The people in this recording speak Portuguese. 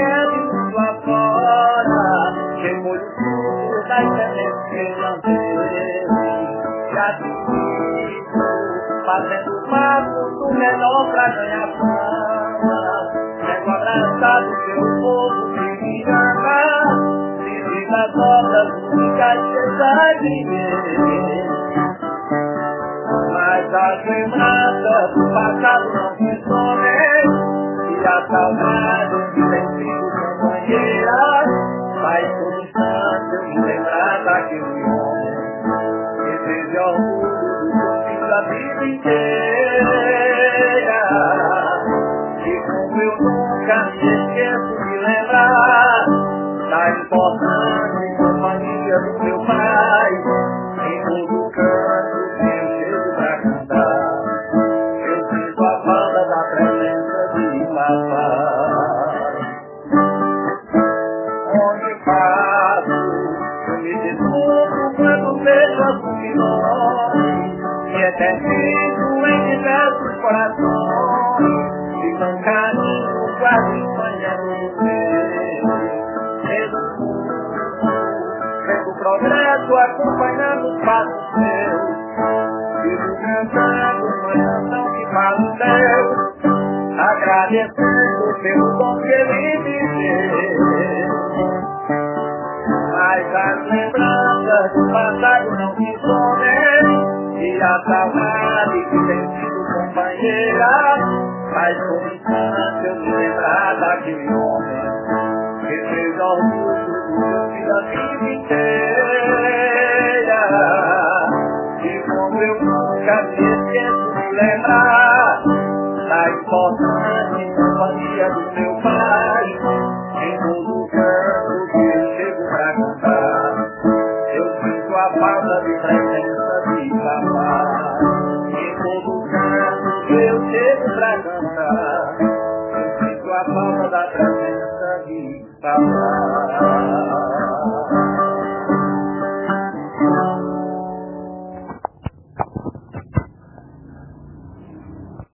conhece mundo afora, chegou o fruto das sementes que não teve. Já te visto, fazendo passo do menor pra ganhar fama. Pego abraçado pelo povo que me ama, vive das obras únicas que sai de mim. Mas as lembranças do passado não se somem, e a saudade que tem sido companheira faz todo instante eu me lembrar daquele homem que teve orgulho do que eu fiz a vida inteira. E como eu nunca me esqueço de lembrar da importante companhia do meu pai em todo canto que eu chego pra cantar. Eu sinto a falta da presença de papai. Onde passo, eu me desculpo quando vejo algum nome que é terrível em diversos corações. E com carinho quase sonhando no vendo o progresso acompanhando os passos meus. Vivo cantando uma canção que fala o céu, agradecendo pelo dom que ele me deu. Mas as lembranças do passado não se somem, e a saudade que tem sido companheira faz todo instante eu me lembrar daquele homem que fez orgulho do que eu fiz a vida inteira. E como eu nunca me esqueço de lembrar da importante companhia do meu pai em todo canto que eu chego pra cantar. Eu sinto a falta de presença de papai em todo canto que eu chego pra cantar. Eu sinto a falta da presença de papai.